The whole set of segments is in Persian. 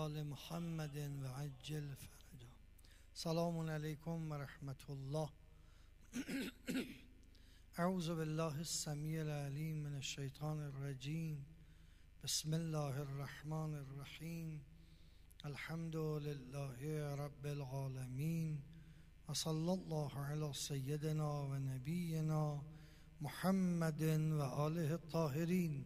آل محمد و عجل فرجا. سلام علیکم و رحمت الله. اعوذ بالله السمیع العلیم من الشیطان الرجیم. بسم الله الرحمن الرحیم. الحمد لله رب العالمین و صلی الله علی سیدنا و نبینا محمد و آله الطاهرین.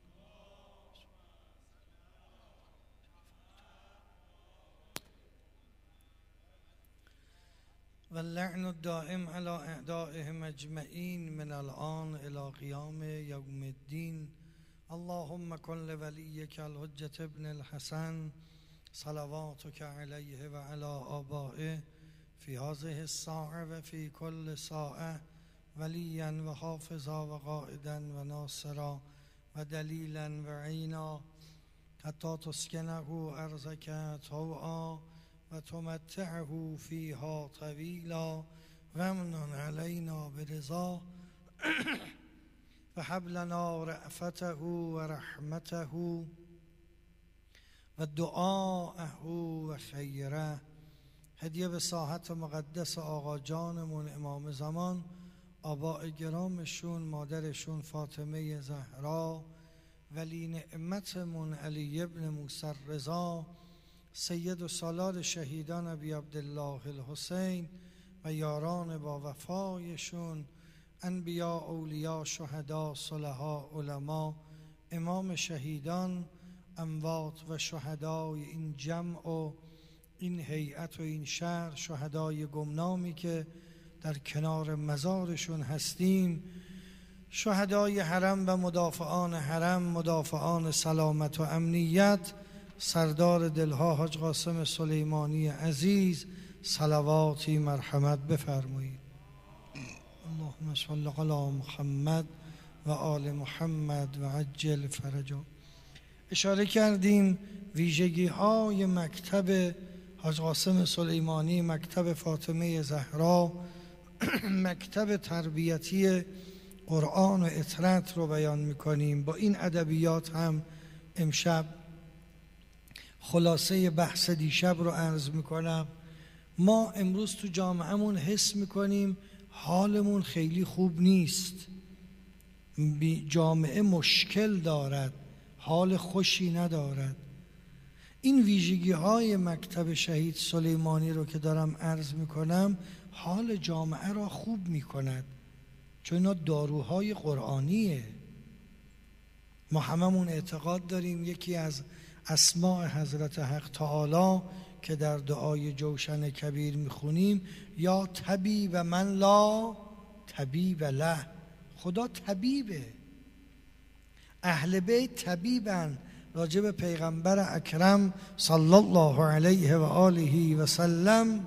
واللعن الدائم على اعدائهم اجمعین من الآن الى قیام یوم الدین. اللهم کن لولیک الحجة ابن الحسن صلواتک علیه و علی آبائه فی هذه الساعة و فی کل ساعة ولیا و حافظا و قائدا و ناصرا و دلیلا و عینا حتی تسکنه ارضک طوعا و تمتعه فیها طویلا و امنن علینا برضا و هب لنا رأفته و رحمته و دعاءه و خیره. هدیه به ساحت مقدس آقا جانمون امام زمان، آباء گرامشون، مادرشون فاطمه زهرا، ولی نعمتمون علی ابن موسی رضا، سید و سالار شهیدان ابی عبدالله الحسین و یاران با وفایشون، انبیا، اولیا، شهدا، صلحا، علما، امام شهیدان، اموات و شهدای این جمع و این هیئت و این شهر، شهدای گمنامی که در کنار مزارشون هستیم، شهدای حرم و مدافعان حرم، مدافعان سلامت و امنیت، سردار دلها حاج قاسم سلیمانی عزیز، صلواتی مرحمت بفرمایید. اللهم صل علی محمد و آل محمد و عجل فرجا. اشاره کردیم ویژگی های مکتب حاج قاسم سلیمانی، مکتب فاطمه زهرا، مکتب تربیتی قرآن و اطرت رو بیان میکنیم. با این ادبیات هم امشب خلاصه بحث دیشب رو عرض میکنم. ما امروز تو جامعهمون حس میکنیم حالمون خیلی خوب نیست، جامعه مشکل دارد، حال خوشی ندارد. این ویژگی های مکتب شهید سلیمانی رو که دارم عرض میکنم حال جامعه را خوب میکند، چون اینا داروهای قرآنیه. ما هممون اعتقاد داریم یکی از اسماء حضرت حق تعالی که در دعای جوشن کبیر میخونیم، یا طبیب من لا طبیب له. خدا طبیبه، اهل بیت طبیبن. راجب پیغمبر اکرم صلی الله علیه و آله و سلم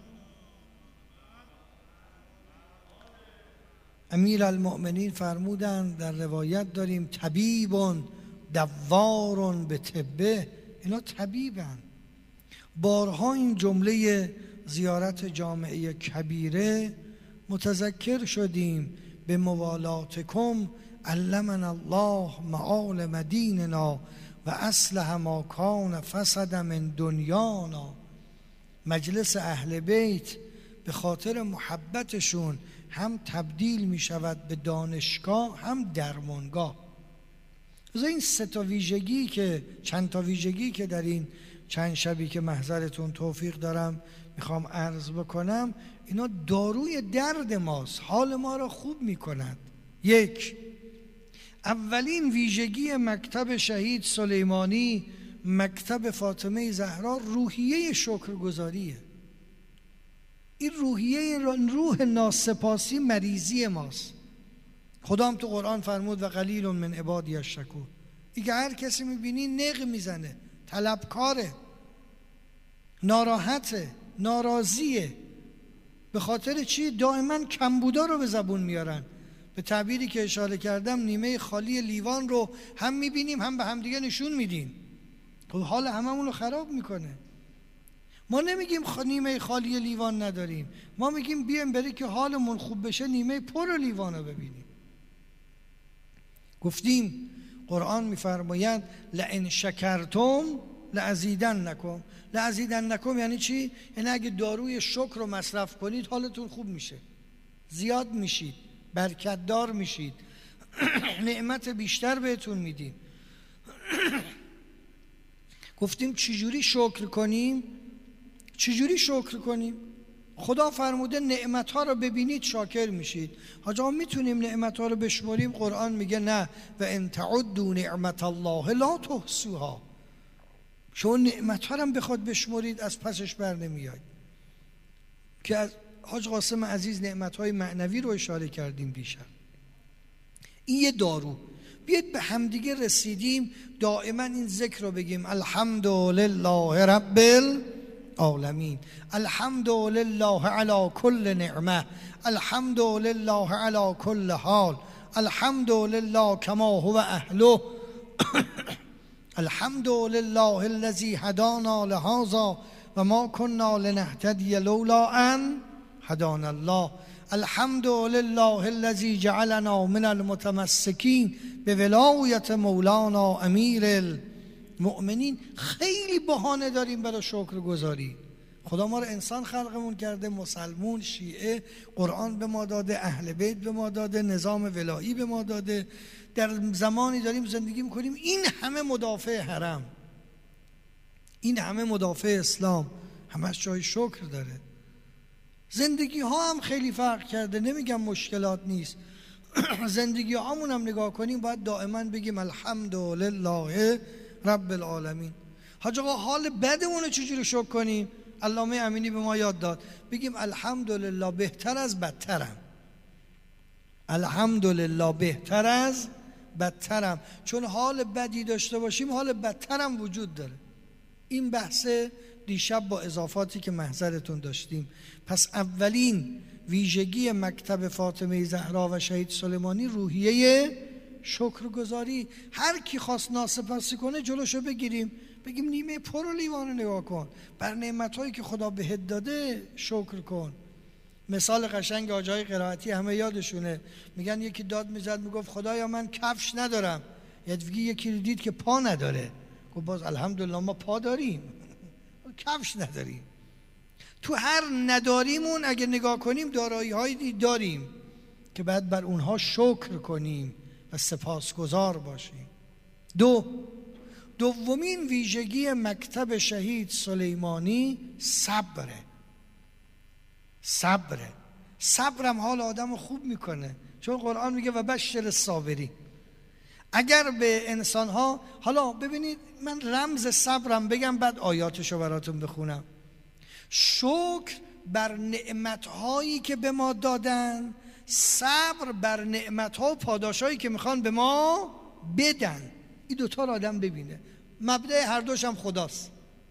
امیر المؤمنین فرمودند، در روایت داریم طبیبون دوارون به طبه، اینا طبیبن. بارها این جمله زیارت جامعه کبیره متذکر شدیم. به موالاتکم علمنا الله معالم دیننا و اصلح ما کان فسد من دنیانا. مجلس اهل بیت به خاطر محبتشون هم تبدیل می شود به دانشگاه هم درمانگاه. این سه تا ویژگی که چند تا ویژگی که در این چند شبی که محضرتون توفیق دارم میخوام عرض بکنم، اینا داروی درد ماست، حال ما را خوب میکند. یک، اولین ویژگی مکتب شهید سلیمانی، مکتب فاطمه زهرا، روحیه شکرگزاریه. این روحیه روح ناسپاسی مریضی ماست. خدا هم تو قرآن فرمود و قلیل من عبادی الشکور. دیگه هر کسی میبینی نق میزنه، طلبکاره، ناراحته، ناراضیه. به خاطر چی؟ دائما کمبودا رو به زبون میارن. به تعبیری که اشاره کردم، نیمه خالی لیوان رو هم میبینیم هم به هم دیگه نشون میدیم. خب حال هممون رو خراب میکنه. ما نمیگیم نیمه خالی لیوان نداریم، ما میگیم بیایم برای که حالمون خوب بشه نیمه پر لیوان رو ببینیم. گفتیم قرآن میفرماید لئن شکرتم لازیدنکم یعنی چی؟ یعنی اگه داروی شکر رو مصرف کنید حالتون خوب میشه، زیاد میشید، برکت دار میشید، نعمت بیشتر بهتون میدیم. گفتیم چجوری شکر کنیم؟ خدا فرموده نعمت‌ها رو ببینید شاکر میشید. حاجا ما میتونیم نعمت‌ها رو بشماریم؟ قرآن میگه نه، و ان تعدوا نعمت الله لا تحصوها. شما نعمت‌ها رو هم بخواد بشمارید از پسش بر نمیاید. که از حاج قاسم عزیز نعمت‌های معنوی رو اشاره کردیم دیشب. این یه دارو. بیاید به همدیگه رسیدیم دائما این ذکر رو بگیم: الحمدلله رب العالمین، الحمدلله علی کل نعمه، الحمدلله علی کل حال، الحمدلله کما هو اهله، الحمدلله الذی هدانا لهذا و ما كنا لنهتدی لولا ان هدانا الله، الحمدلله الذی جعلنا من المتمسکین بولایت مولانا امیر المؤمنین. خیلی بهانه داریم برای شکرگزاری. خدا ما رو انسان خلقمون کرده، مسلمون، شیعه، قرآن به ما داده، اهل بیت به ما داده، نظام ولایی به ما داده، در زمانی داریم زندگی میکنیم این همه مدافع حرم، این همه مدافع اسلام، همش جای شکر داره. زندگی ها هم خیلی فرق کرده، نمیگم مشکلات نیست. زندگی هامون هم نگاه کنیم باید دائما بگیم الحمدلله رب العالمین. حاج آقا حال بدمون رو چجوری شکر کنیم؟ علامه امینی به ما یاد داد بگیم الحمدلله بهتر از بدترم، الحمدلله بهتر از بدترم، چون حال بدی داشته باشیم حال بدترم وجود داره. این بحث دیشب با اضافاتی که محضرتون داشتیم. پس اولین ویژگی مکتب فاطمه زهرا و شهید سلیمانی روحیه شکرگزاری. هر کی خواست ناسپاسی کنه جلوشو بگیریم، بگیم نیمه پر و لیوان نگاه کن، بر نعمتایی که خدا بهت داده شکر کن. مثال قشنگ آجای قرائتی همه یادشونه، میگن یکی داد میزد میگفت خدایا من کفش ندارم، یکی دید که پا نداره، گفت باز الحمدلله ما پا داریم کفش نداریم. تو هر نداریمون اگه نگاه کنیم دارایی هایی داریم که بعد بر اونها شکر کنیم و سپاسگزار باشیم. دومین ویژگی مکتب شهید سلیمانی صبره. صبرم حال آدم خوب میکنه، چون قرآن میگه و بشر الصابرین. اگر به انسان ها، حالا ببینید من رمز صبرم بگم بعد آیاتشو براتون بخونم. شکر بر نعمتهایی که به ما دادن، صبر بر نعمتها و پاداشایی که میخوان به ما بدن. این دوتا رو آدم ببینه، مبدأ هر دوشم خداست.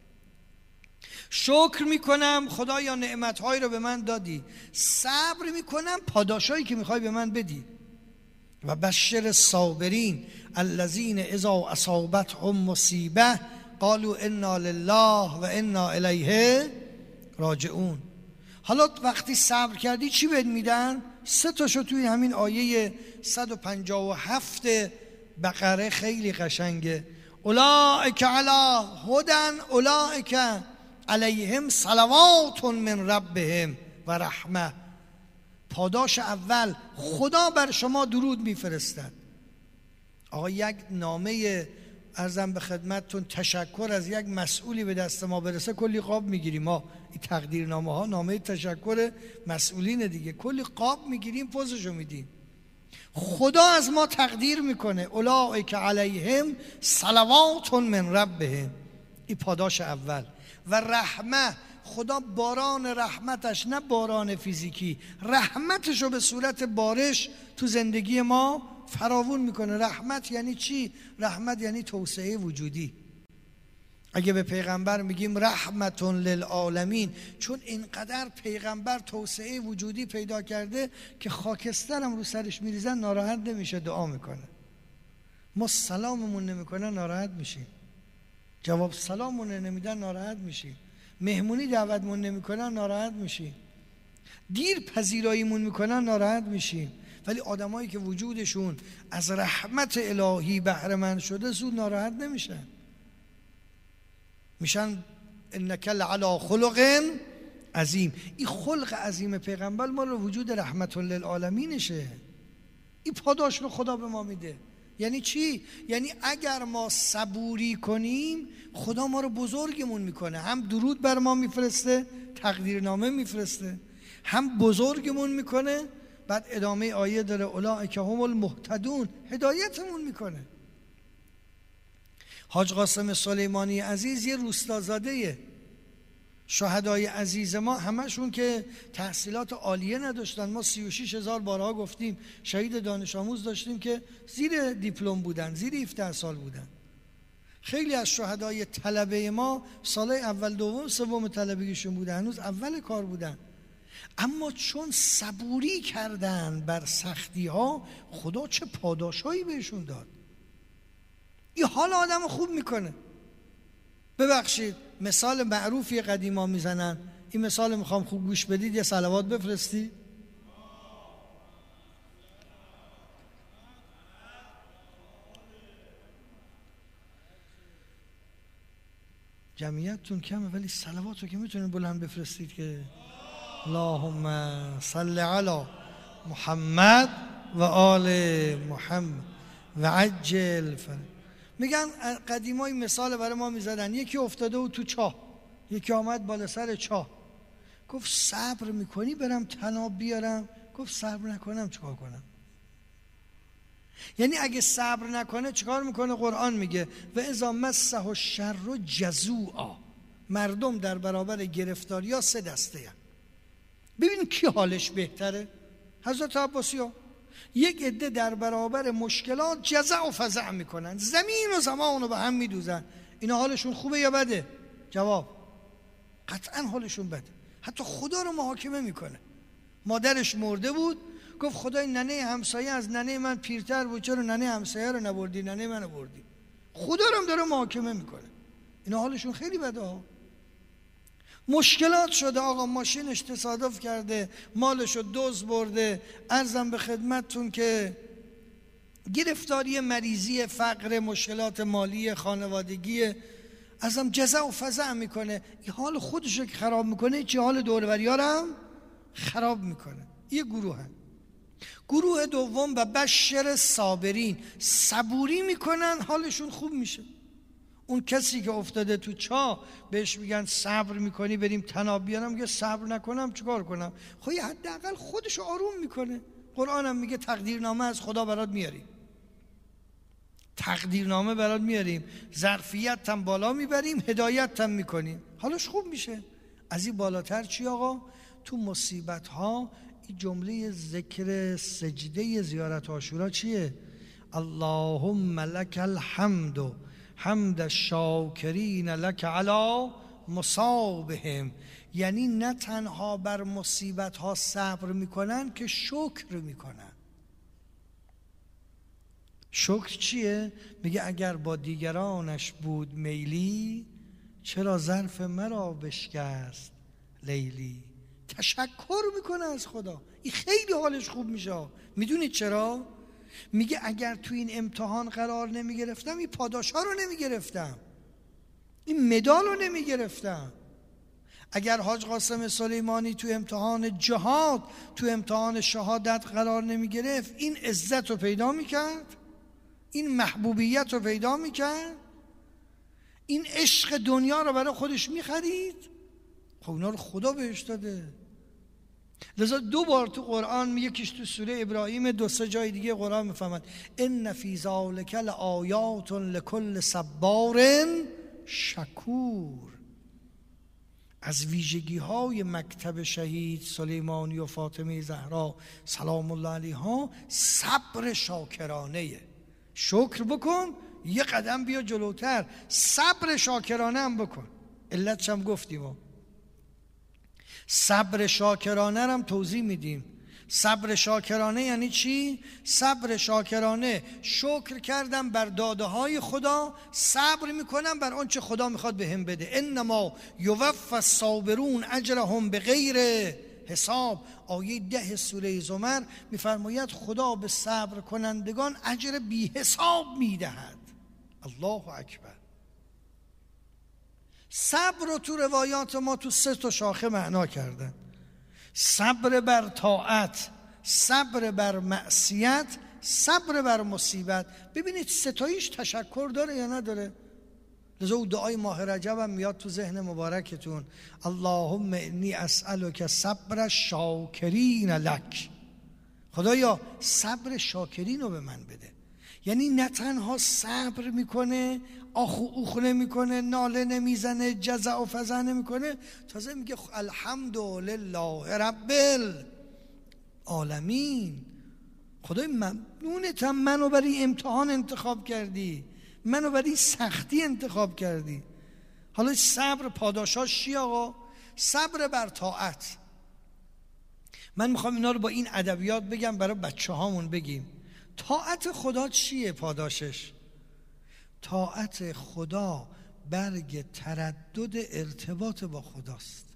شکر میکنم خدایا نعمتهایی رو به من دادی، صبر میکنم پاداشایی که میخوای به من بدی. و بشر الصابرین الذین اذا اصابتهم مصیبه قالوا انا لله و انا الیه راجعون. حالا وقتی صبر کردی چی بهت میدن؟ 3 تاشو توی همین آیه 157 بقره خیلی قشنگه. اولئک علی هدی اولئک علیهم صلوات من ربهم و رحمه. پاداش اول خدا بر شما درود میفرستد. آقا یک نامه عرضم به خدمتتون تشکر از یک مسئولی به دست ما برسه کلی قاب میگیریم. ما این تقدیرنامه ها نامه تشکر مسئولین دیگه، کلی قاب میگیریم پوزشو میدیم. خدا از ما تقدیر میکنه اولئک علیهم صلوات من ربهم. این پاداش اول. و رحمه، خدا باران رحمتش، نه باران فیزیکی، رحمتشو به صورت بارش تو زندگی ما فراوون میکنه. رحمت یعنی چی؟ رحمت یعنی توسعه وجودی. اگه به پیغمبر میگیم رحمتون للعالمین، چون اینقدر پیغمبر توسعه وجودی پیدا کرده که خاکسترم رو سرش میریزن ناراحت نمیشه، دعا میکنه. ما سلاممون نمیکنن ناراحت میشیم، جواب سلاممون نمیدن ناراحت میشیم، مهمونی دعوتمون نمیکنن ناراحت میشیم، دیر پذیراییمون میکنن ناراحت میشیم. ولی آدمایی که وجودشون از رحمت الهی بهره مند شده زود ناراحت نمیشن. میشن انک لعلی خلق عظیم. این خلق عظیم پیغمبر ما رو وجود رحمت للعالمینشه. این پاداش رو خدا به ما میده. یعنی چی؟ یعنی اگر ما صبوری کنیم خدا ما رو بزرگمون میکنه، هم درود بر ما میفرسته، تقدیرنامه میفرسته، هم بزرگمون میکنه. بعد ادامه آیه داره اولئک هم المهتدون، هدایتمون میکنه. حاج قاسم سلیمانی عزیز یه روستازاده. شهدای عزیز ما همشون که تحصیلات عالیه نداشتن. ما 36,000 بارها گفتیم شهید دانش آموز داشتیم که زیر دیپلم بودن، زیر 17 سال بودن. خیلی از شهدای طلبه ما سالهای اول دوم سوم طلبگیشون بودن، هنوز اول کار بودن، اما چون صبوری کردن بر سختی ها خدا چه پاداشهایی بهشون داد. این حال آدم خوب میکنه. ببخشید مثال معروفی قدیما میزنن، این مثال میخوام خوب گوش بدید، یه صلوات بفرستی. جمعیتتون کمه ولی صلوات رو که میتونید بلند بفرستید که اللهم صل علی محمد و آل محمد و عجل میگن قدیمای مثال برای ما میزدن. یکی افتاده و تو چاه، یکی آمد بالا سر چاه، گفت صبر میکنی برم طناب بیارم؟ گفت صبر نکنم چیکار کنم؟ یعنی اگه صبر نکنه چیکار میکنه؟ قرآن میگه و اذا مسه الشر جزوعا، مردم در برابر گرفتاری ها سه دسته هم. ببین کی حالش بهتره؟ حضرت عباسی ها. یک عده در برابر مشکلات جزع و فزع میکنن، زمین و زمان رو به هم میدوزن. اینا حالشون خوبه یا بده؟ جواب قطعا حالشون بده. حتی خدا رو محاکمه میکنه. مادرش مرده بود، گفت خدای ننه همسایه از ننه من پیرتر بود، چرا ننه همسایه رو نبردی، ننه منو بردی؟ خدا رو هم داره محاکمه میکنه. اینا حالشون خیلی بده ها. مشکلات شده، آقا ماشینش تصادف کرده، مالشو دزد برده، عرضم به خدمتتون که گرفتاری مریضی، فقر، مشکلات مالی، خانوادگی، ازم جزع و فزع میکنه. این حال خودشو که خراب میکنه چه حال دور و بریار هم خراب میکنه. یه گروه هم. گروه دوم و بشر صابرین، صبوری میکنن حالشون خوب میشه. اون کسی که افتاده تو چاه بهش میگن صبر میکنی بریم طناب بیارم، میگه صبر نکنم چیکار کنم؟ خب حداقل خودشو آروم میکنه. قرآن هم میگه تقدیرنامه از خدا برات میاریم، تقدیرنامه برات میاریم، ظرفیت هم بالا میبریم، هدایت هم میکنیم، حالش خوب میشه. از این بالاتر چی آقا؟ تو مصیبت ها این جمله ذکر سجده زیارت عاشورا چیه؟ اللهم لک الحمد حمد الشاکرین لک علی مصابهم. یعنی نه تنها بر مصیبت ها صبر میکنن که شکر میکنن. شکر چیه؟ میگه اگر با دیگرانش بود میلی، چرا ظرف مرا بشکست لیلی. تشکر میکنه از خدا. این خیلی حالش خوب میشه. میدونید چرا؟ میگه اگر تو این امتحان قرار نمیگرفتم این پاداش ها رو نمیگرفتم، این مدال رو نمیگرفتم. اگر حاج قاسم سلیمانی تو امتحان جهاد، تو امتحان شهادت قرار نمیگرفت، این عزت رو پیدا میکرد، این محبوبیت رو پیدا میکرد، این عشق دنیا رو برای خودش میخرید. خب اونا رو خدا بهش داده. لذا 2 بار تو قرآن، یکیش تو سوره ابراهیم، 2-3 جای دیگه قرآن میفهمد ان فی ذلک لآیات لکل صبار شکور. از ویژگی های مکتب شهید سلیمانی و فاطمه زهرا سلام الله علیها صبر شاکرانه. شکر بکن، یه قدم بیا جلوتر، صبر شاکرانه هم بکن. علتش هم گفتیم، صبر شاکرانه هم توضیح میدیم. صبر شاکرانه یعنی چی؟ صبر شاکرانه شکر کردم بر داده های خدا، صبر میکنم بر آنچه خدا میخواد بهم بده. انما یوفی الصابرون اجرهم بغیر حساب. آیه 10 سوره زمر میفرماید خدا به صبر کنندگان اجر بی حساب میدهد. الله اکبر. صبر رو تو روایات ما تو 3 شاخه معنا کردن: صبر بر طاعت، صبر بر معصیت، صبر بر مصیبت. ببینید 3 تاییش تشکر داره یا نداره؟ لذا اون دعای ماه رجب هم میاد تو ذهن مبارکتون: اللهم انی اسألک صبر الشاکرین لک. خدایا صبر شاکرین رو به من بده. یعنی نه تنها صبر میکنه، آخ و اوخ نمیکنه، ناله نمیزنه، جزع و فزع نمیکنه، تازه میگه الحمدلله رب العالمین. خدای ممنونتم منو برای امتحان انتخاب کردی، منو برای سختی انتخاب کردی. حالا صبر پاداشاش چی آقا؟ صبر بر طاعت. من میخوام اینا رو با این ادبیات بگم برای بچه هامون بگیم. طاعت خدا چیه پاداشش؟ طاعت خدا برگ تردد ارتباط با خداست.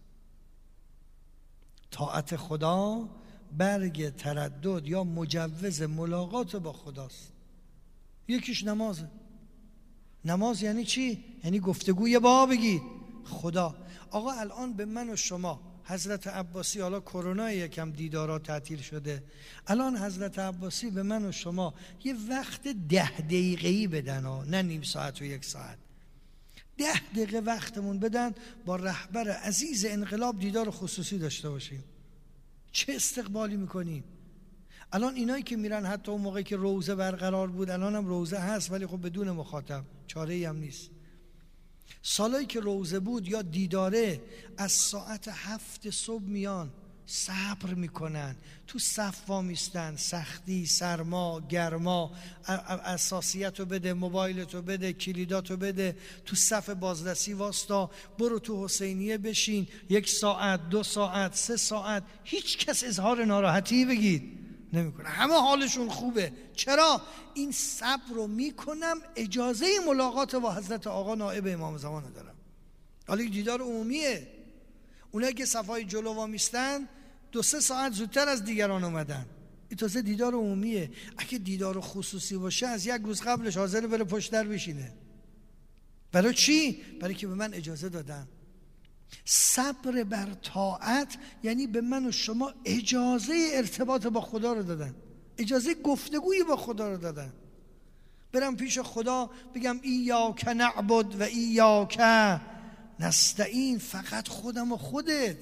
طاعت خدا برگ تردد یا مجوز ملاقات با خداست. یکیش نمازه. نماز یعنی چی؟ یعنی گفتگوی با بگید خدا. آقا الان به من و شما حضرت عباسی، حالا کرونا یکم دیدارا تعطیل شده، الان حضرت عباسی به من و شما یه وقت 10 دقیقه‌ای بدن ها، نه نیم ساعت و 1 ساعت، 10 دقیقه وقتمون بدن با رهبر عزیز انقلاب دیدار خصوصی داشته باشیم. چه استقبالی میکنیم؟ الان اینایی که میرن حتی اون موقعی که روزه برقرار بود، الان هم روزه هست ولی خب بدون مخاطب، چاره‌ای هم نیست. سالایی که روزه بود یا دیداره، از ساعت 7 صبح میان، صبر میکنن، تو صف وامیستن، سختی، سرما، گرما، اساسیتو بده، موبایلتو بده، کلیداتو بده، تو صف بازرسی واستا، برو تو حسینیه بشین 1 ساعت، 2 ساعت، 3 ساعت، هیچ کس اظهار ناراحتی بگید نمیکنه، همه حالشون خوبه. چرا؟ این صبر رو میکنم، اجازه ملاقات با حضرت آقا نائب امام زمان رو دارم. حالا دیدار عمومیه، اونایی که صفای جلو وامیستن 2-3 ساعت زودتر از دیگران اومدن، این تازه دیدار عمومیه. اگه دیدار خصوصی باشه از 1 روز قبلش حاضر بره پشت در بشینه. برای چی؟ برای که به من اجازه دادن. صبر بر طاعت یعنی به من و شما اجازه ارتباط با خدا رو دادن، اجازه گفتگوی با خدا رو دادن. برم پیش خدا بگم ایاک نعبد و ایاک نستعین، فقط خودم و خودت.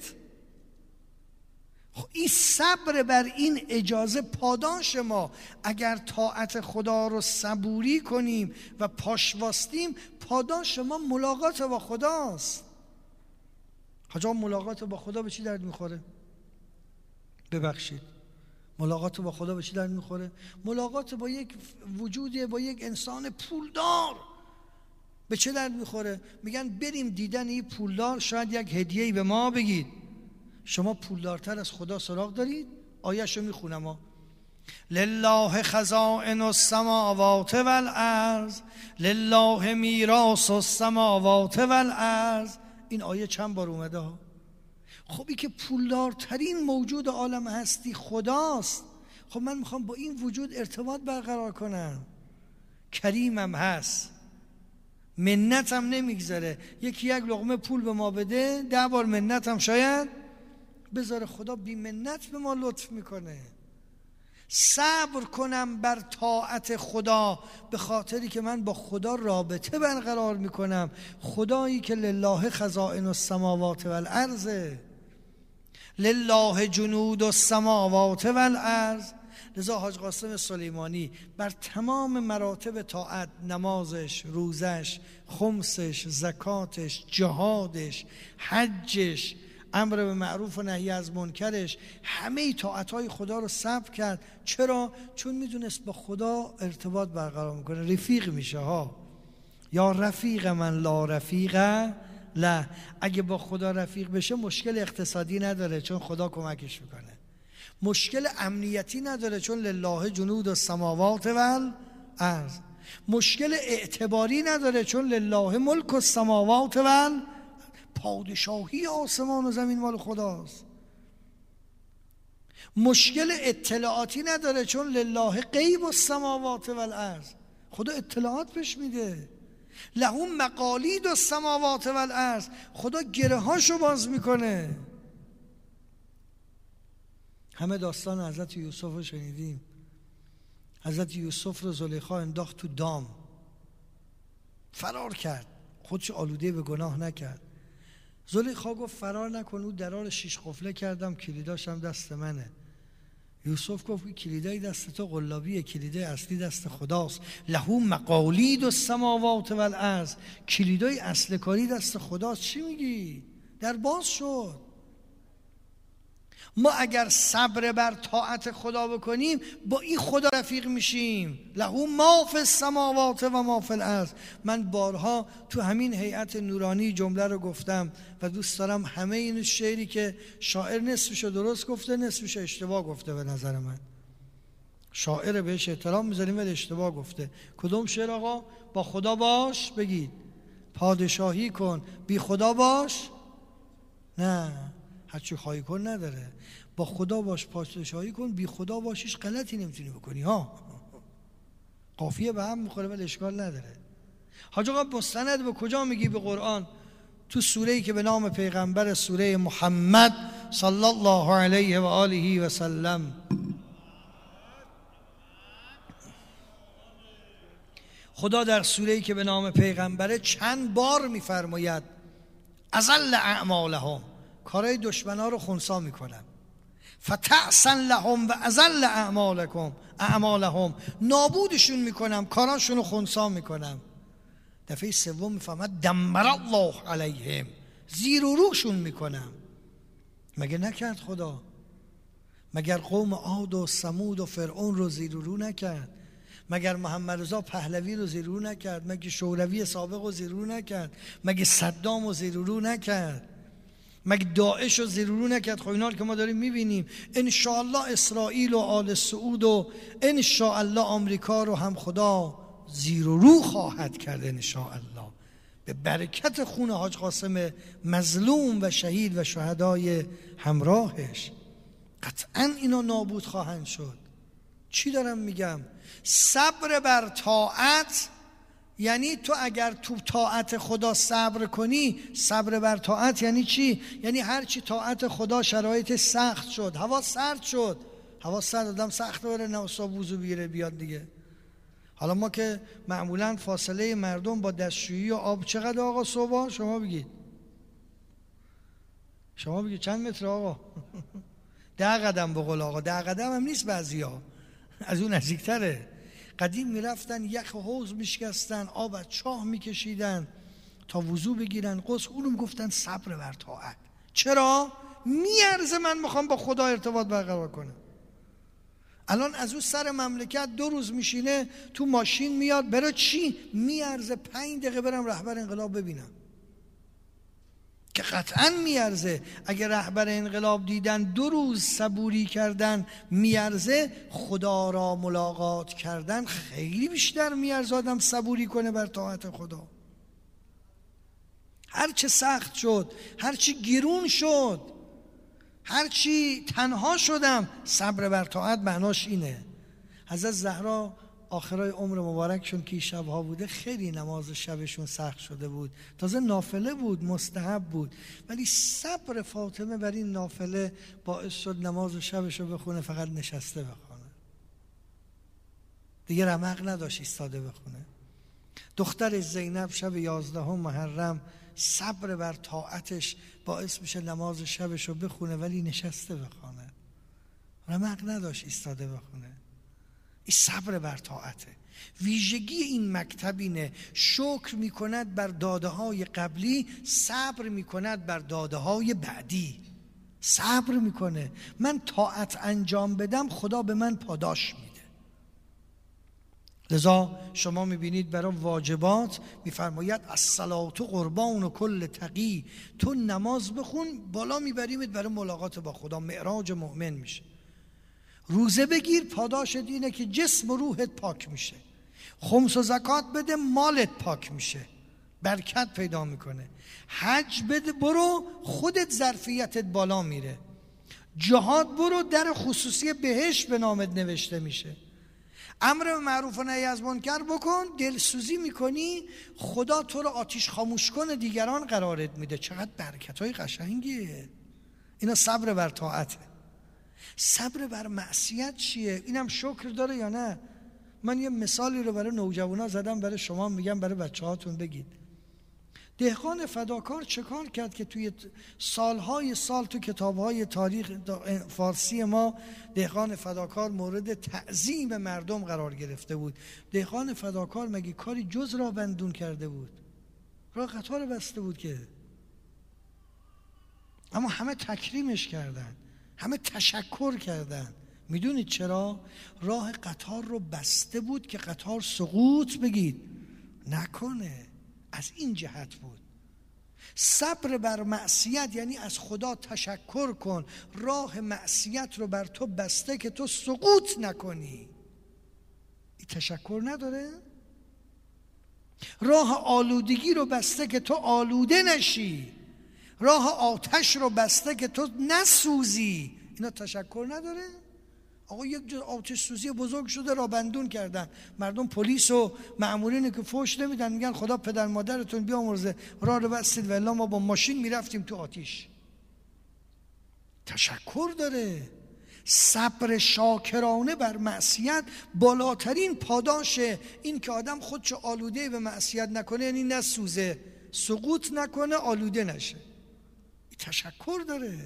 این صبر بر این اجازه پاداش ما. اگر طاعت خدا رو صبوری کنیم و پاش واستیم، پاداش ما ملاقات با خداست. حاجا ملاقات با خدا به چی درد میخوره؟ ببخشید، ملاقات با خدا به چی درد میخوره؟ ملاقات با یک وجودی، با یک انسان پولدار به چه درد میخوره؟ میگن بریم دیدن این پولدار، شاید یک هدیه‌ای به ما بگید. شما پولدارتر از خدا سراغ دارید؟ آیه‌شو میخونم ها. لله خزائن السماوات والارض لله میراث السماوات والارض. این آیه چند بار اومده ها؟ خب این که پولدارترین موجود عالم هستی خداست. خب من میخوام با این وجود ارتباط برقرار کنم. کریمم هست، منتم نمیگذاره. یکی 1 لقمه پول به ما بده 10 بار منتم شاید بذاره. خدا بی منت به ما لطف میکنه. صبر کنم بر طاعت خدا به خاطری که من با خدا رابطه برقرار میکنم. خدایی که لله خزائن السماوات والارض، لله جنود السماوات والارض. لذا حاج قاسم سلیمانی بر تمام مراتب طاعت، نمازش، روزش، خمسش، زکاتش، جهادش، حجش، امر به معروف و نهی از منکرش، همه طاعتهای خدا رو ثبت کرد. چرا؟ چون میدونست با خدا ارتباط برقرار میکنه، رفیق میشه ها. یا رفیق من لا رفیق له. اگه با خدا رفیق بشه مشکل اقتصادی نداره چون خدا کمکش میکنه، مشکل امنیتی نداره چون لله جنود السماوات والارض، مشکل اعتباری نداره چون لله ملک السماوات والارض. پادشاهی آسمان و زمین مال خداست. مشکل اطلاعاتی نداره چون لله غیب السماوات والارض، خدا اطلاعات بهش میده. له مقالید السماوات و الارض. خدا گره هاشو باز میکنه. همه داستان حضرت یوسف رو شنیدیم. حضرت یوسف رو زلیخا انداخت تو دام، فرار کرد، خودش آلوده به گناه نکرد. زلیخا گفت فرار نکن، او درار 6 قفله کردم، کلیداشم دست منه. یوسف گفت کلیدای دست تو قلابیه، کلیدای اصلی دست خداست. له مقالید السماوات و الارض. کلیدای اصل کاری دست خداست. چی میگی؟ در باز شد. ما اگر صبر بر طاعت خدا بکنیم با این خدا رفیق میشیم. له ما فی السماوات و ما فی الارض. من بارها تو همین هیئت نورانی جمله رو گفتم و دوست دارم همه این شعری که شاعر نصفشو درست گفته نصفشو اشتباه گفته، به نظر من شاعر بهش احترام میذاریم ولی اشتباه گفته. کدوم شعر آقا؟ با خدا باش بگید پادشاهی کن، بی خدا باش نه هرچی خواهی کن نداره. با خدا باش پادشاهی کن، بی خدا باش هیچ غلطی نمیتونی بکنی ها. قافیه به هم میخوره ولی اشکال نداره. حاج آقا مستند به کجا میگی؟ به قرآن. تو سوره‌ای که به نام پیغمبر، سوره محمد صلی الله علیه و آله و سلم. خدا در سوره‌ای که به نام پیغمبره چند بار میفرماید اذل اعمالهم، کارهای دشمنا رو خنثی میکنم. فتعسا لهم و اذل اعمالهم، نابودشون میکنم، کاراشون رو خنثی میکنم. دفعه سوم میفهمد دمر الله علیهم، زیر و روشون میکنم. مگه نکرد خدا؟ مگر قوم عاد و ثمود و فرعون رو زیر و رو نکرد؟ مگر محمد رضا پهلوی رو زیر و رو نکرد؟ مگه شوروی سابق رو زیر و رو نکرد؟ مگه صدام رو زیر و رو نکرد؟ مگه داعش رو زیر و رو نکرد؟ خب اینا که ما داریم میبینیم. انشاءالله اسرائیل و آل سعود و انشاءالله آمریکا رو هم خدا زیر و رو خواهد کرد انشاءالله، به برکت خون حاج قاسم مظلوم و شهید و شهدای همراهش. قطعا اینا نابود خواهند شد. چی دارم میگم؟ صبر بر طاعت یعنی تو اگر تو طاعت خدا صبر کنی. صبر بر طاعت یعنی چی؟ یعنی هرچی طاعت خدا شرایط سخت شد، هوا سرد شد، هوا سرد آدم سخت بره نوسا وضو بگیره بیاد دیگه. حالا ما که معمولا فاصله مردم با دستشویی و آب چقدر آقا صبح؟ شما بگید چند متر آقا؟ 10 قدم به قول آقا. 10 قدم هم نیست، بعضیا از اون نزدیکتره. قدیم میرفتن یخ حوض میشکستن، آب از چاه میکشیدن تا وضو بگیرن، غسل. اونم گفتن صبر بر طاعت. چرا؟ میارزه من میخوام با خدا ارتباط برقرار کنم. الان از اون سر مملکت 2 روز میشینه تو ماشین میاد، برای چی؟ میارزه 5 دقیقه برم رهبر انقلاب ببینم، که قطعا میارزه. اگر رهبر انقلاب دیدن 2 روز صبوری کردن میارزه، خدا را ملاقات کردن خیلی بیشتر میارزه آدم صبوری کنه بر طاعت خدا. هرچه سخت شد، هرچی گرون شد، هرچی تنها شدم، صبر بر طاعت معناش اینه. حضرت زهرا آخرای عمر مبارکشون که شبها بوده خیلی نماز شبشون سخت شده بود، تازه نافله بود، مستحب بود، ولی صبر فاطمه بر این نافله باعث شد نماز شبشو بخونه، فقط نشسته بخونه، دیگه رمق نداشت ایستاده بخونه. دختر زینب شب 11 محرم صبر بر طاعتش باعث میشه نماز شبشو بخونه ولی نشسته بخونه، رمق نداشت ایستاده بخونه. این صبر بر طاعته. ویژگی این مکتب اینه، شکر میکند بر داده های قبلی، صبر میکند بر داده های بعدی. صبر میکنه، من طاعت انجام بدم خدا به من پاداش میده. لذا شما میبینید برای واجبات میفرماید الصلاة قربان و کل تقی، تو نماز بخون بالا میبریمت برای ملاقات با خدا، معراج مؤمن میشه. روزه بگیر پاداش اینه که جسم و روحت پاک میشه. خمس و زکات بده مالت پاک میشه، برکت پیدا میکنه. حج بده برو خودت ظرفیتت بالا میره. جهاد برو در خصوصی بهشت به نامت نوشته میشه. امر به معروف و نهی از منکر بکن، دلسوزی میکنی خدا تو رو آتیش خاموش کن دیگران قرارت میده. چقدر برکتای قشنگیه. اینا صبر بر طاعته. صبر بر معصیت چیه؟ اینم شکر داره یا نه؟ من یه مثالی رو برای نوجوانا زدم، برای شما میگم، برای بچه‌هاتون بگید. دهقان فداکار چه کار کرد که توی سالهای سال تو کتابهای تاریخ فارسی ما دهقان فداکار مورد تعظیم مردم قرار گرفته بود؟ دهقان فداکار مگه کاری جز راه بندون کرده بود؟ راه قطار بسته بود که، اما همه تکریمش کردن، همه تشکر کردن. میدونید چرا؟ راه قطار رو بسته بود که قطار سقوط بگید نکنه. از این جهت بود. صبر بر معصیت یعنی از خدا تشکر کن، راه معصیت رو بر تو بسته که تو سقوط نکنی. این تشکر نداره؟ راه آلودگی رو بسته که تو آلوده نشی، راه آتش رو بسته که تو نسوزی. اینا تشکر نداره؟ آقا یک جا آتش سوزی بزرگ شده، را بندون کردن، مردم پلیس و مأمورینی که فوش نمیدن میگن خدا پدر مادرتون بیامرزه راه رو بستید، والله ما با ماشین میرفتیم تو آتیش. تشکر داره. صبر شاکرانه بر معصیت بالاترین پاداشه. این که آدم خودشو آلوده به معصیت نکنه، یعنی نسوزه، سقوط نکنه، آلوده نشه. تشکر داره.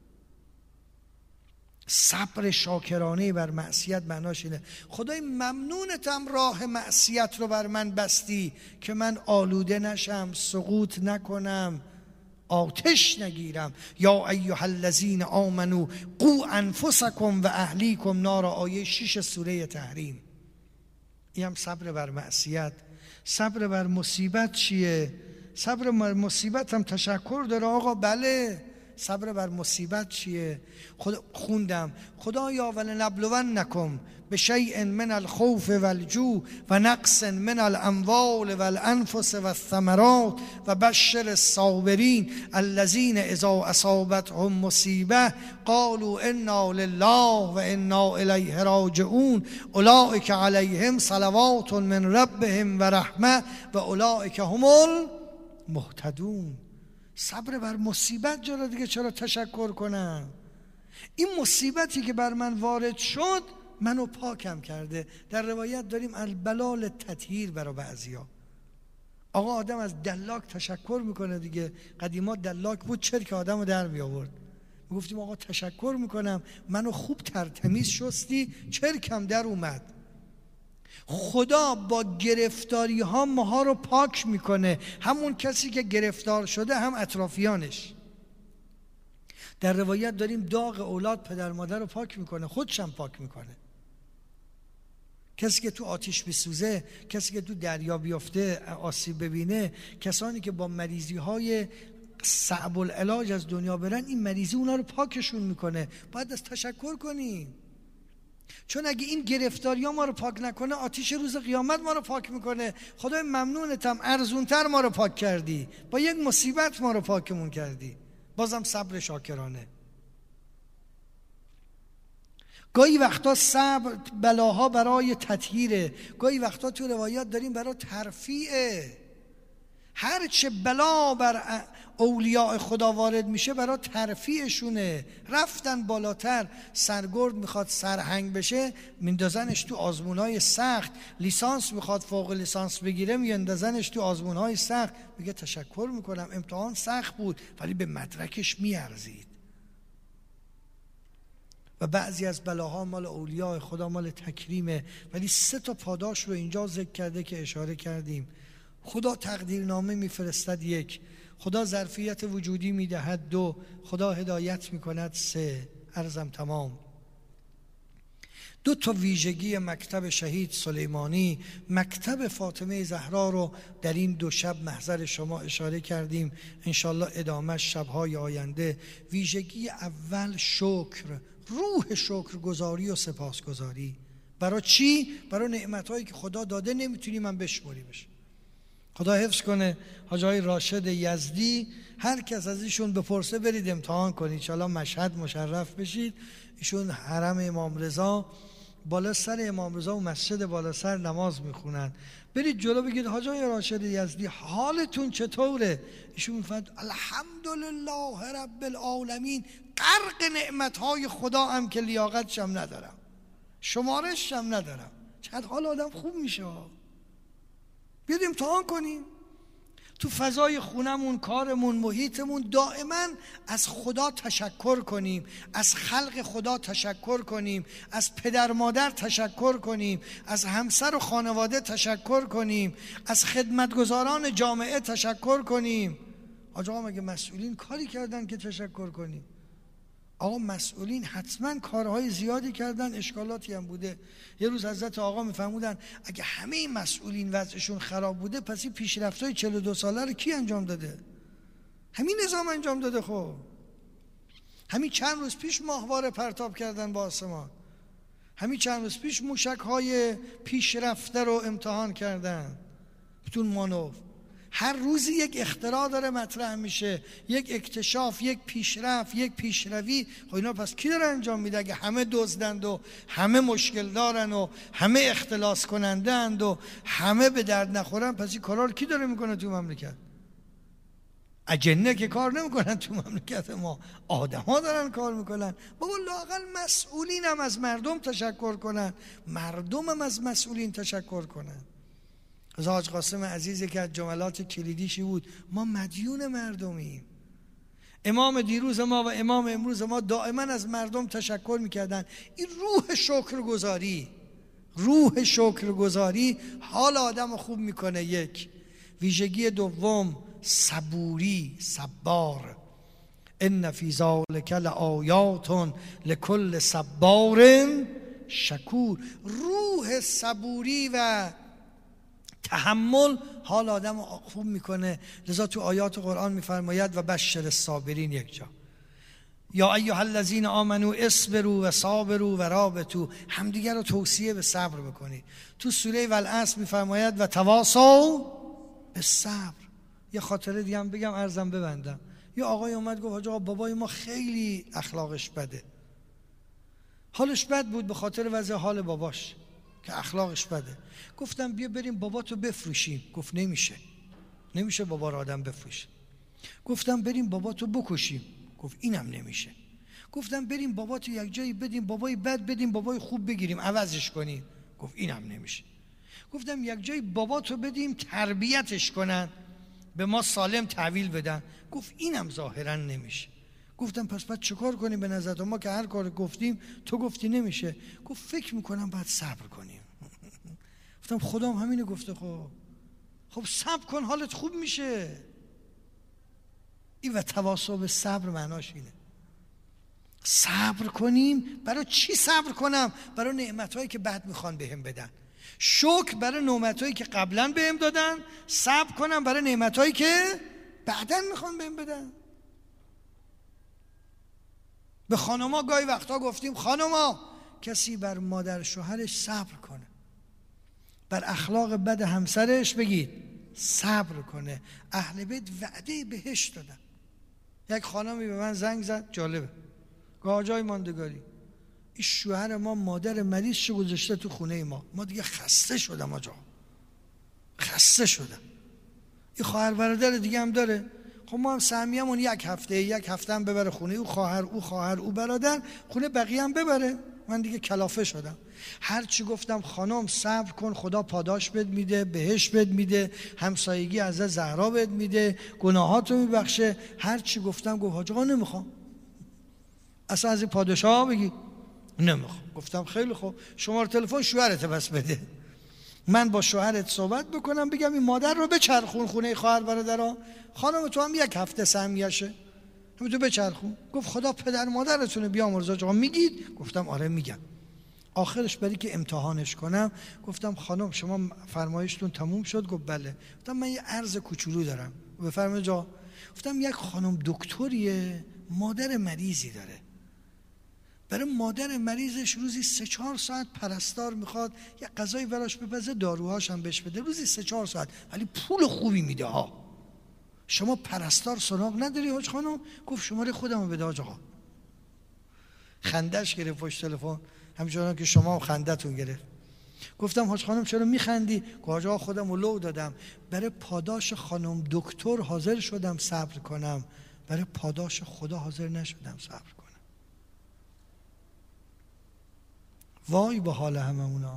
صبر شاکرانه بر معصیت معناش اینه خدای ممنونتم راه معصیت رو بر من بستی که من آلوده نشم، سقوط نکنم، آتش نگیرم. یا ایها الذین آمنو قوا انفسکم و اهلیکم نارا، آیه 6 سوره تحریم. این هم صبر بر معصیت. صبر بر مصیبت چیه؟ صبر بر مصیبت هم تشکر داره آقا. بله، صبر بر مصیبت چیه؟ خوندم خدایا ولنبلونکم بشیء من الخوف والجوع و نقص من الاموال والانفس والثمرات و بشر الصابرین الذین اذا اصابتهم مصیبه قالوا انا لله و انا الیه راجعون اولئک علیهم صلوات من ربهم و رحمه و اولئک هم المهتدون. صبر بر مصیبت جرا دیگه چرا تشکر کنم؟ این مصیبتی که بر من وارد شد منو پاکم کرده. در روایت داریم البلال تطهیر برای بعضیا. آقا آدم از دلاک تشکر میکنه دیگه. قدیما دلاک بود چرک آدمو در می آورد. میگفتیم آقا تشکر میکنم منو خوب ترتمیز شستی، چرکم در اومد. خدا با گرفتاری ها ماها رو پاک میکنه. همون کسی که گرفتار شده هم اطرافیانش. در روایت داریم داغ اولاد پدر مادر رو پاک میکنه، خودش هم پاک میکنه. کسی که تو آتش بسوزه، کسی که تو دریا بیفته آسیب ببینه، کسانی که با مریضی های صعب العلاج از دنیا برن، این مریضی اونا رو پاکشون میکنه. باید از تشکر کنیم. چون اگه این گرفتاری ها ما رو پاک نکنه، آتش روز قیامت ما رو پاک میکنه. خدای ممنونتم ارزونتر ما رو پاک کردی، با یک مصیبت ما رو پاکمون کردی. بازم صبر شاکرانه. گاهی وقتا صبر بلاها برای تطهیره، گاهی وقتا تو روایات داریم برای ترفیعه. هرچه بلا بر اولیاء خدا وارد میشه برای ترفیعشونه، رفتن بالاتر. سرگرد میخواد سرهنگ بشه میندازنش تو آزمونهای سخت، لیسانس میخواد فوق لیسانس بگیره میندازنش تو آزمونهای سخت. میگه تشکر میکنم امتحان سخت بود ولی به مدرکش میارزید. و بعضی از بلاها مال اولیاء خدا مال تکریمه، ولی 3 پاداش رو اینجا ذکر کرده که اشاره کردیم. خدا تقدیرنامه میفرستد 1، خدا ظرفیت وجودی میدهد 2، خدا هدایت میکند 3. عرضم تمام. 2 ویژگی مکتب شهید سلیمانی، مکتب فاطمه زهرا رو در این 2 شب محضر شما اشاره کردیم. انشالله ادامه شبهای آینده. ویژگی اول شکر، روح شکرگزاری و سپاسگزاری. برای چی؟ برای نعمتهایی که خدا داده نمیتونیم من بشماریمش. خدا حفظ کنه حاج آقای راشد یزدی، هر کس از ایشون بپرسه برید امتحان کنید، انشالله مشهد مشرف بشید. ایشون حرم امام رضا بالا سر امام رضا و مسجد بالا سر نماز میخونن. برید جلو بگید حاج آقای راشد یزدی حالتون چطوره؟ ایشون میفرماید الحمدلله رب العالمین، غرق نعمتهای خدا هم که لیاقتش هم ندارم، شمارش هم ندارم. چقدر حال آدم خوب میشه. بیاد امتحان کنیم تو فضای خونمون، کارمون، محیطمون دائما از خدا تشکر کنیم، از خلق خدا تشکر کنیم، از پدر مادر تشکر کنیم، از همسر و خانواده تشکر کنیم، از خدمتگزاران جامعه تشکر کنیم. آقا مگه مسئولین کاری کردن که تشکر کنیم؟ آقا مسئولین حتما کارهای زیادی کردن، اشکالاتی هم بوده. یه روز حضرت آقا میفرمودن اگه همه این مسئولین وضعشون خراب بوده، پس این پیشرفت‌های 42 ساله رو کی انجام داده؟ همین نظام انجام داده. خب همین چند روز پیش ماهواره پرتاب کردن با آسمان، همین چند روز پیش موشک‌های پیشرفته رو امتحان کردن بدون مانور. هر روزی یک اختراع داره مطرح میشه، یک اکتشاف، یک پیشرفت، یک پیشروی. خب اینا پس کی داره انجام میده؟ اگه همه دزدند و همه مشکل دارن و همه اختلاس کننده اند و همه به درد نخورن، پس این کارا رو کی داره میکنه تو مملکت؟ اجنه که کار نمیکنن تو مملکت ما، آدم‌ها دارن کار میکنن. بابا لااقل مسئولین هم از مردم تشکر کنن، مردم هم از مسئولین تشکر کنن. حاج قاسم عزیزی که از جملات کلیدیشی بود ما مدیون مردمیم. امام دیروز ما و امام امروز ما دائما از مردم تشکر میکردن. این روح شکرگزاری حال آدم خوب میکنه. یک ویژگی دوم صبوری، صبار. ان فی ذلک لآیات لکل صبار شکور. روح صبوری و تحمل حال آدم خوب میکنه. لذا تو آیات قرآن میفرماید و بشر الصابرین. یک جا یا ایها الذین آمنوا اصبروا و صابروا و رابطوا، همدیگر رو توصیه به صبر بکنید. تو سوره والعصر میفرماید و تواصوا بالصبر. یه خاطره دیگه هم بگم عرضم ببندم. یه آقای اومد گفت حاج آقا بابای ما خیلی اخلاقش بده. حالش بد بود به خاطر وضع حال باباش که اخلاقش بده. گفتم بیا بریم باباتو بفروشیم. گفت نمیشه بابا رو آدم بفروشه. گفتم بریم باباتو بکشیم. گفت اینم نمیشه. گفتم بریم باباتو یک جایی بدیم، بابای بد بدیم، بابای خوب بگیریم عوضش کنیم. گفت اینم نمیشه. گفتم یک جایی باباتو بدیم تربیتش کنن، به ما سالم تحویل بدن. گفت اینم ظاهرا نمیشه. گفتم پس باید چیکار کنیم به نظر ما که هر کار گفتیم تو گفتی نمیشه؟ گفت فکر میکنم باید صبر کنیم. گفتم خدام همینو گفته. خب صبر کن حالت خوب میشه. این و تواصل به صبر معناش اینه. صبر کنیم. برای چی صبر کنم؟ برای نعمتایی که بعد میخوان بهم بدن. شکر برای نعمتایی که قبلا بهم دادن، صبر کنم برای نعمتایی که بعداً میخوان بهم بدن. به خانوما گاهی وقتا گفتیم خانوما کسی بر مادر شوهرش صبر کنه، بر اخلاق بد همسرش بگید صبر کنه. اهل بیت وعده بهشت دادن. یک خانمی به من زنگ زد، جالبه، گاه جای ماندگاری این شوهر ما مادر مریض شو گذاشته تو خونه ما دیگه خسته شدم آجا، خسته شدم. این خواهر برادر دیگه هم داره. خب ما هم سهمیه‌مون یک هفته هم ببره خونه او خواهر او برادر، خونه بقیه هم ببره. من دیگه کلافه شدم. هر چی گفتم خانم صبر کن، خدا پاداش بد میده، بهش بد میده، همسایگی از زهرا بد میده، گناهاتو میبخشه. هر چی گفتم گفت حاج آقا نمیخوام، اصلا از این پاداشا بگی نمیخوام. گفتم خیلی خوب، شماره تلفن شوهرت بس بده، من با شوهرت صحبت بکنم، بگم این مادر رو بچرخون خونه خواهر برادرها، خانم تو هم یک هفته سهمیشه تو بچرخون. گفت خدا پدر مادرتونه بیامرزه. آقا میگید؟ گفتم آره میگم. آخرش برای که امتحانش کنم گفتم خانم شما فرمایشتون تموم شد؟ گفت بله. گفتم من یه عرض کوچولو دارم. بفرمایید جا. گفتم یک خانم دکتریه، مادر مریضی داره، برای مادر مریضش روزی 3-4 ساعت پرستار میخواد، یه غذای براش بپزه، داروهاش هم بهش بده، روزی 3-4 ساعت، ولی پول خوبی میده ها. شما پرستار سراغ نداری حاج خانم؟ گفت شماره خودمو بده حاج آقا. خندش گرفت پشت تلفن. همچنان که شما خندتون گرفت. گفتم حاج خانم چرا میخندی؟ حاج آقا خودم رو لو دادم، برای پاداش خانم دکتر حاضر شدم صبر کنم، برای پاداش خدا حاضر نشدم صبر کنم. وای به حال هممونا.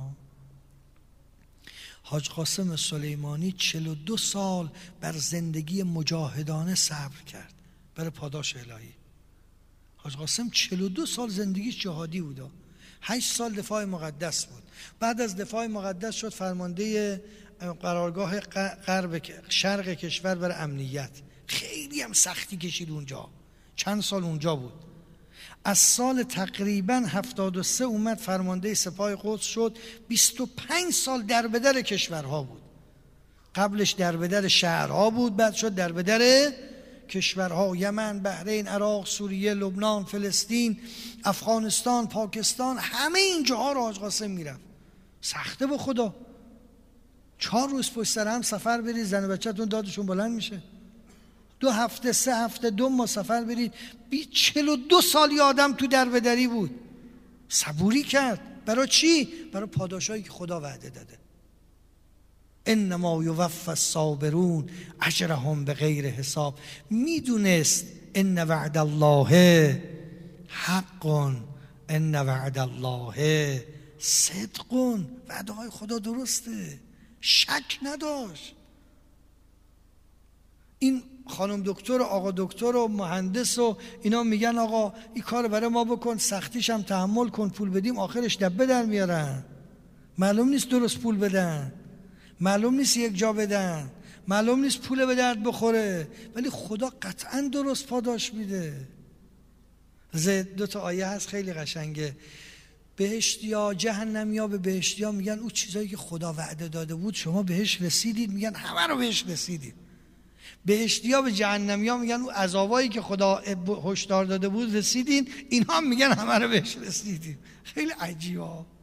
حاج قاسم سلیمانی 42 سال بر زندگی مجاهدانه صبر کرد برای پاداش الهی. حاج قاسم 42 سال زندگیش جهادی بود. 8 سال دفاع مقدس بود. بعد از دفاع مقدس شد فرمانده قرارگاه شرق کشور برای امنیت. خیلی هم سختی کشید اونجا، چند سال اونجا بود. از سال تقریباً 73 اومد فرمانده سپاه قدس شد. 25 سال دربدر کشورها بود. قبلش دربدر شهرها بود، بعد شد دربدر کشورها: یمن، بحرین، عراق، سوریه، لبنان، فلسطین، افغانستان، پاکستان. همه این جاها رو حاج قاسم میرفت. سخته به خدا. 4 روز پشت سر هم سفر برید، زن و بچه‌تون دادشون بلند میشه. 2 هفته 3 هفته 2 ماه سفر برید. 42 سالی آدم تو دربدری بود. صبوری کرد. برای چی؟ برای پاداشایی که خدا وعده داده. انما یوفی الصابرون اجرهم بغیر حساب. میدونست ان وعد الله حق، ان وعد الله صدق. وعده های خدا درسته، شک نداشت. این خانم دکتر و آقا دکتر و مهندس و اینا میگن آقا این کار برای ما بکن، سختیش هم تحمل کن، پول بدیم، آخرش دبه در میارن. معلوم نیست درست پول بدن، معلوم نیست یک جا بدن، معلوم نیست پول به درد بخوره، ولی خدا قطعا درست پاداش میده. 2 تا آیه هست خیلی قشنگه. بهشتیا جهنمیا به بهشتیا میگن او چیزایی که خدا وعده داده بود شما بهش رسیدید؟ میگن همه رو بهش رسیدید. بهشتیا به جهنمیا میگن او عذابایی که خدا هشدار داده بود رسیدین؟ اینها میگن همه رو بهش رسیدید. خیلی عجیبه.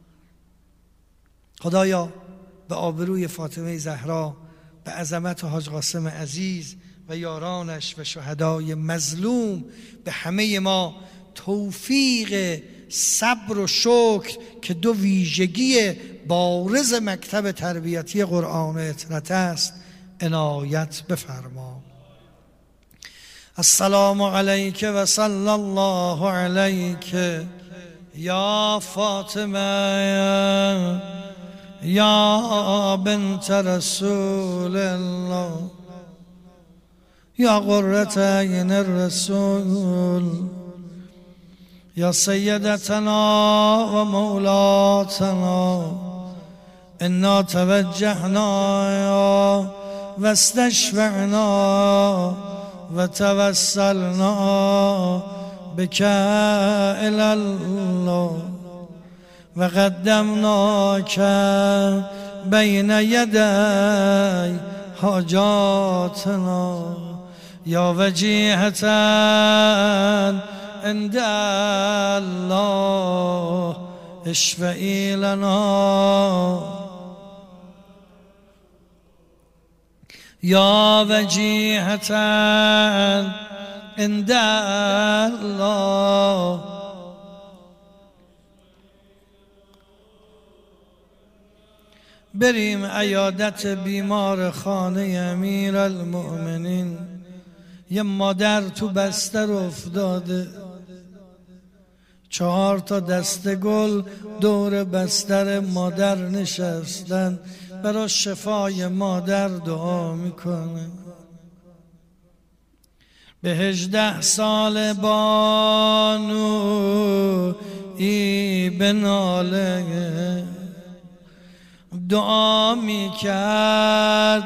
خدایا به آبروی فاطمه زهرا، به عظمت حاج قاسم عزیز و یارانش و شهدای مظلوم، به همه ما توفیق صبر و شکر که 2 ویژگی بارز مکتب تربیتی قرآن اطرت است عنایت بفرما. السلام علیک و صلی الله علیک یا فاطمه یا بنت رسول الله یا قرة عین الرسول یا سیدتنا و مولاتنا انا توجهنا و استشفعنا و توسلنا بک الی الله و قدمناک بین یدی حاجاتنا یا وجیهة عند الله اشفعی لنا یا وجیهة عند الله. بریم عیادت بیمار خانه امیر المؤمنین. یه مادر تو بستر افتاده، 4 تا دسته گل دور بستر مادر نشستن، برای شفای مادر دعا میکنه. به 18 سال بانو ای بناله دعا میکرد،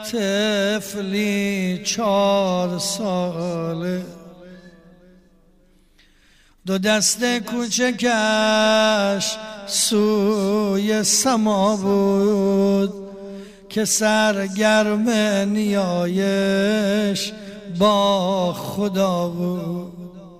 طفلی 4 ساله. 2 دست کوچکش سوی سما بود که سرگرم نیایش با خدا بود.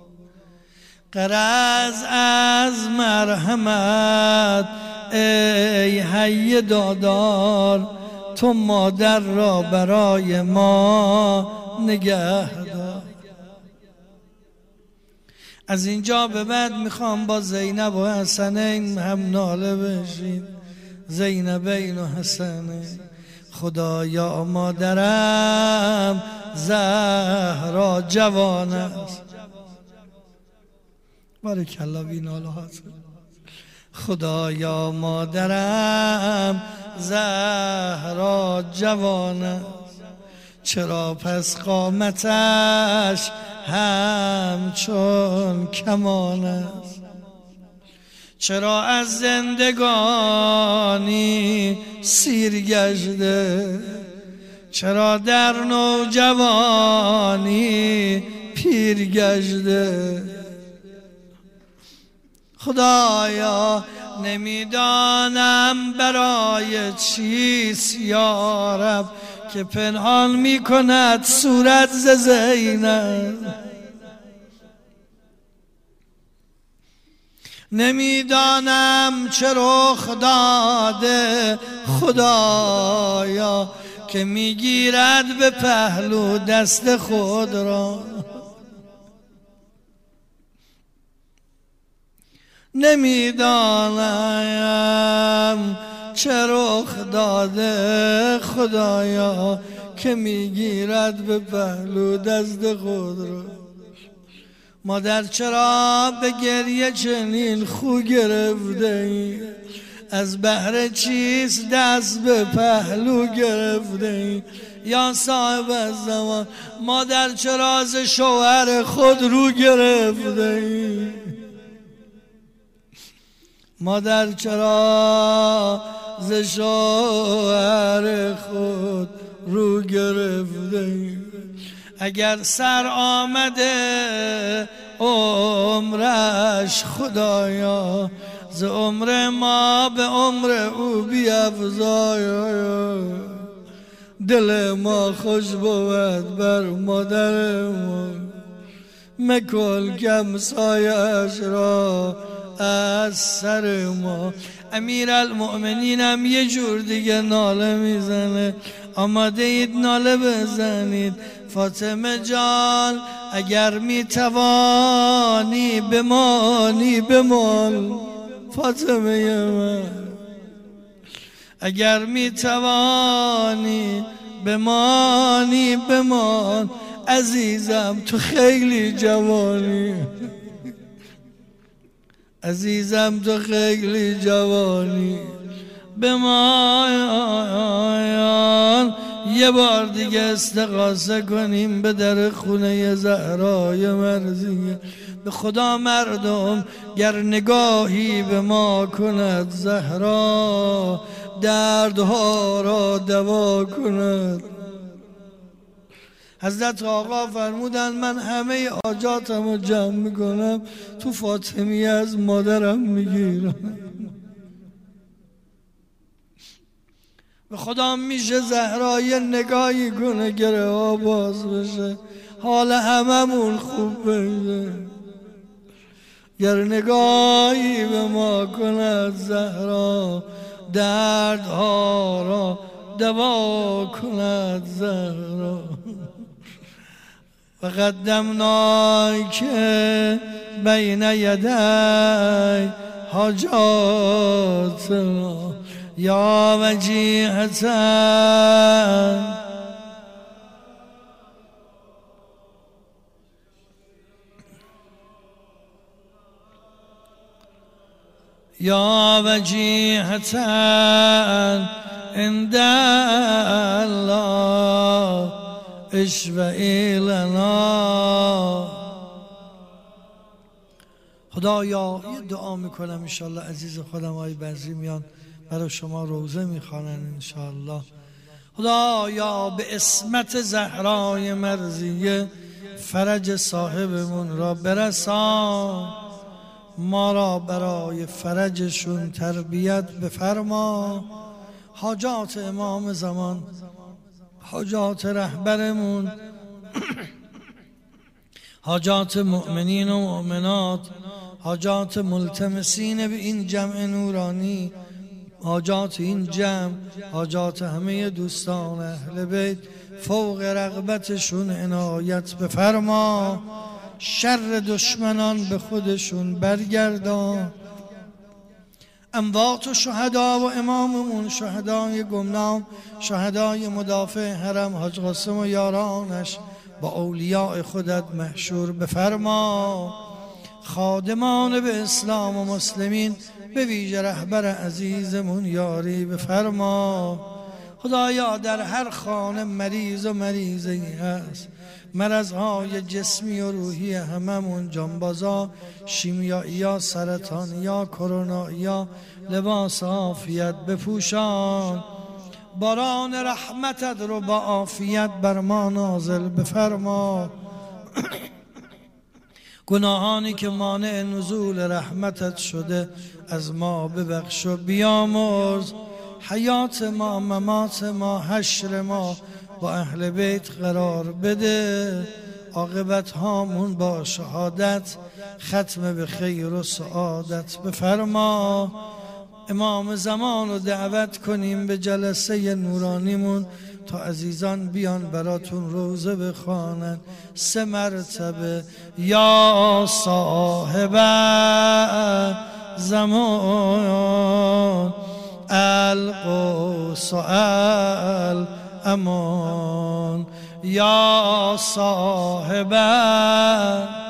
غرض از مرحمت ای حی دادار، تو مادر را برای ما نگه دار. از اینجا به بعد میخوام با زینب و حسنین هم ناله بشیم. زینبین و حسنین، خدایا مادرم زهرا جوان است. بارکالله بی ناله هات. خدایا مادرم زهرا جوان است، چرا پس قامتش همچون کمان است؟ چرا از زندگانی سیر گشته؟ چرا در نوجوانی پیر گشته؟ خدایا نمیدانم برای چیست یا رب که پنهان میکند صورت ز زینب. نمیدانم چه رخ داده خدایا که میگیرد به پهلو دست خود را. نمیدانم چه رخ داده خدایا که میگیرد به پهلو دست خود را. مادر چرا به گریه چنین خو گرفته ای؟ از بهر چیست دست به پهلو گرفته ای؟ یا صاحب الزمان، مادر چرا ز شوهر خود رو گرفته ای؟ مادر چرا ز شوهر خود رو گرفته ای؟ اگر سر آمده عمرش خدایا، ز عمر ما به عمر او بیفزای. دل ما خوش بود بر مادر ما، مکن کم سایش را از سر ما. امیرالمؤمنینم یه جور دیگه ناله میزنه. آماده اید ناله بزنید؟ فاطمه جان اگر میتوانی بمانی بمان. فاطمه من اگر میتوانی بمانی بمان. عزیزم تو خیلی جوانی، عزیزم تو خیلی جوانی. بمان یه بار دیگه استغاثه کنیم به در خونه زهرای مرضیه. به خدا مردم گر نگاهی به ما کند، زهرا دردها را دوا کند. حضرت آقا فرمودن من همه حاجاتم رو جمع میکنم تو فاطمی از مادرم میگیرم. به خدا میشه زهرای نگاهی کنه گره ها باز بشه، حال هممون خوب بشه. گر نگاهی به ما کند زهرا، دردها را دوا کند زهرا. و قدمناک بین یدی حاجاتنا یا وجیهتا. یا وجیهتا عند الله اشفعی لنا. خدایا یه دعا میکنم انشالله عزیز خودم های بزری میان برای شما روزه میخوانن انشالله. خدایا به اسمت زهرای مرضیه فرج صاحبمون را برسان، ما را برای فرجشون تربیت بفرما. حاجات امام زمان، حاجات رهبرمون، حاجات مؤمنین و مؤمنات، حاجات ملتمسین به این جمع نورانی، حاجات این جمع، حاجات همه دوستان اهل بیت، فوق رغبتشون عنایت بفرما. شر دشمنان به خودشون برگردان. اموات و شهدا و اماممون شهدای گمنام، شهدای مدافع حرم حاج قاسم و یارانش با اولیاء خودت محشور بفرما. خادمان به اسلام و مسلمین به ویژه رهبر عزیزمون یاری بفرما. خدایا در هر خانه مریض و مریضی هست، مرضهای جسمی و روحی هممون، جانبازا، شیمیایی، سرطانی، کرونا، لباس عافیت بپوشان. باران رحمتت رو با عافیت بر ما نازل بفرما. گناهانی که مانع نزول رحمتت شده از ما ببخش و بیامرز. حیات ما، ممات ما، حشر ما با اهل بیت قرار بده. عاقبت هامون با شهادت ختم به خیر و سعادت بفرما. امام زمان رو دعوت کنیم به جلسه نورانیمون تا عزیزان بیان براتون روزه بخوانن 3 مرتبه. یا صاحب زمان القدس الامان، یا صاحب